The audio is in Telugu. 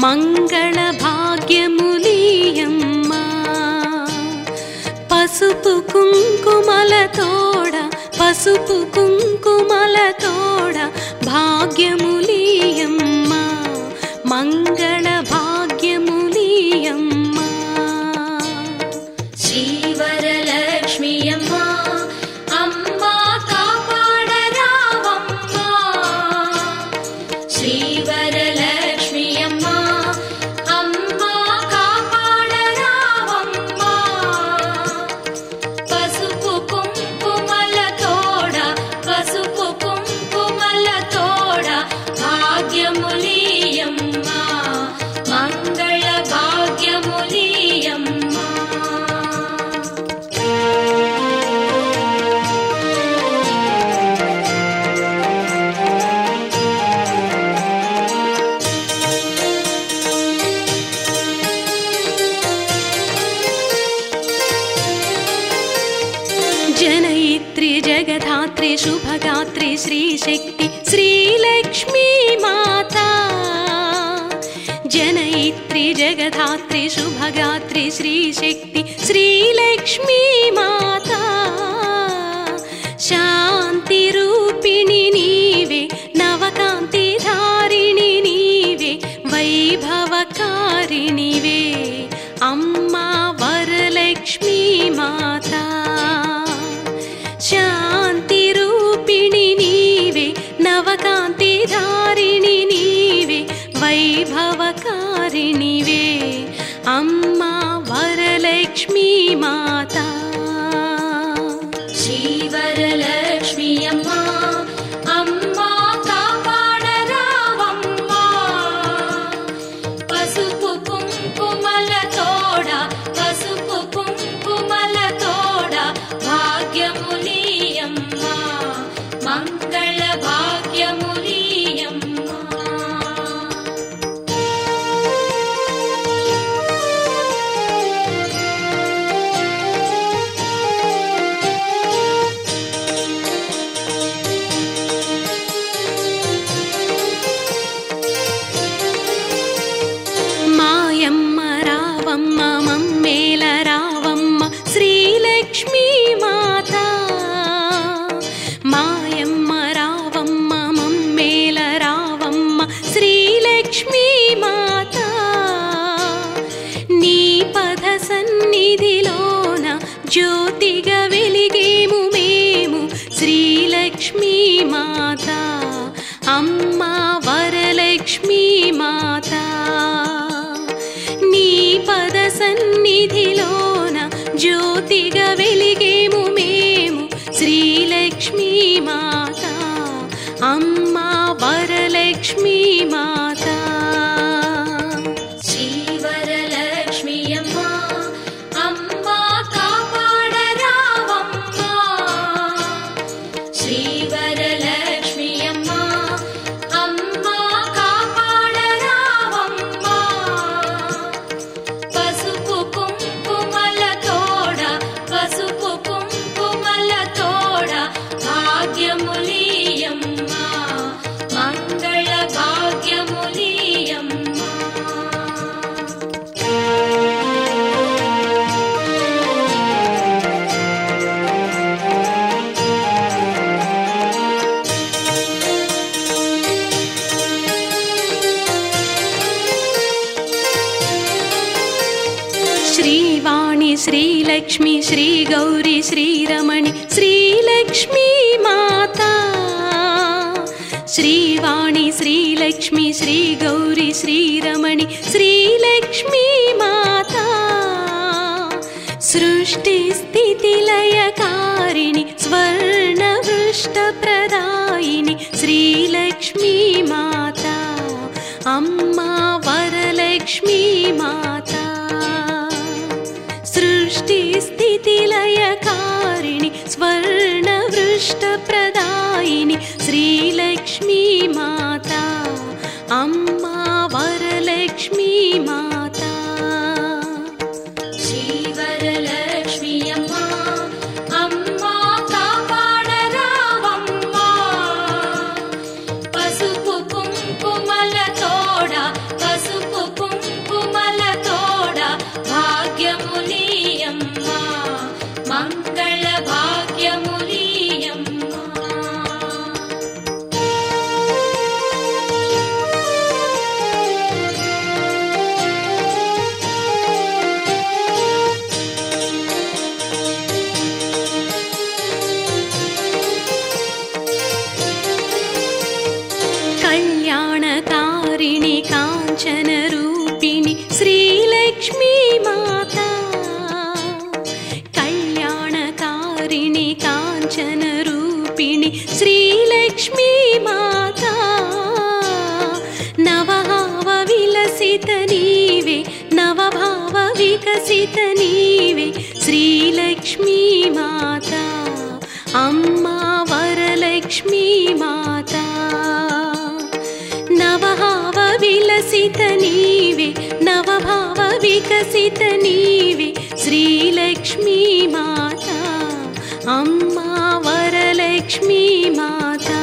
మంగళ భాగ్యములీయమ్మా పసుపు కుంకుమలతోడ పసుపు కుంకుమలతోడ భాగ్యములీయమ్మా మంగళ భాగ్యములీయమ్మా శ్రీవరలక్ష్మి అమ్మా అమ్మా కాపాడరావమ్మా శ్రీవరలక్ష్మి అమ్మా అమ్మా కాపాడరావమ్మా పసుపు కుంకుమలతోడ పసుపు కుంకుమలతోడ భాగ్యములీయమ్మా మంగళ భాగ్యములీయమ్మా जनयित्री जगधात्री शुभगात्री श्रीशक्ति श्रीलक्ष्मी माता जनयित्री जगधात्री शुभगात्री श्रीशक्ति श्रीलक्ष्मी माता शांति रूपिणी नीवे नवकांति धारिणी नीवे वैभवकारिणी वे अम्मा वरलक्ष्मी माता शांति रूपिणी नीवे नवकांति धारिणी नीवे वैभवकारिणी वे अम्मा वरलक्ष्मी माता శ్రీవరలక్ష్మి అమ్మా అమ్మా కాపాడరావమ్మా పసుపు కుంకుమలతోడ పసుపు కుంకుమలతోడ భాగ్యములీయమ్మా మంగళ భాగ్యములీయమ్మా మాయమ్మ రావమ్మ మమ్మేల రావమ్మ శ్రీలక్ష్మీ మాత మాయమ్మ రావమ్మ మమ్మేల రావమ్మ శ్రీలక్ష్మీ మాత నీ పద సన్నిధిలోన జ్యోతిగా వెలిగేము మేము శ్రీలక్ష్మీ మాత అమ్మా వరలక్ష్మీ మాత నీ పద సన్నిధిలోన జ్యోతిగా వెలిగేము మేము శ్రీలక్ష్మీ మాత అమ్మా వరలక్ష్మీ మాత శ్రీవరలక్ష్మి అమ్మా అమ్మా కాపాడరావమ్మా శ్రీవరలక్ష్మి అమ్మా అమ్మా కాపాడరావమ్మా పసుపు కుంకుమలతోడ పసుపు కుంకుమలతోడ భాగ్యములీయమ్మా మంగళ భాగ్యములీయమ్మా श्रीवाणी श्रीलक्ष्मी श्रीगौरी श्रीरमणि श्रीलक्ष्मी माता श्रीवाणी श्रीलक्ष्मी श्रीगौरी श्रीरमणि श्रीलक्ष्मी माता सृष्टि स्थिति लयकारिणि स्वर्णवृष्टप्रदायिनि श्रीलक्ष्मी माता अम्मा वरलक्ष्मी माता सृष्टि स्थिति लयकारिणि स्वर्णवृष्टप्रदायिनि श्रीलक्ष्मी माता अम्मा वरलक्ष्मी माता శ్రీవరలక్ష్మి అమ్మా అమ్మా కాపాడరావమ్మా పసుపు కుంకుమలతోడ పసుపు వికసిత నీవే శ్రీలక్ష్మీ మాత అమ్మా వరలక్ష్మీ మాత నవభావ విలసిత నీవే నవభావ వికసిత నీవే శ్రీలక్ష్మీ మాత అమ్మా వరలక్ష్మీ మాత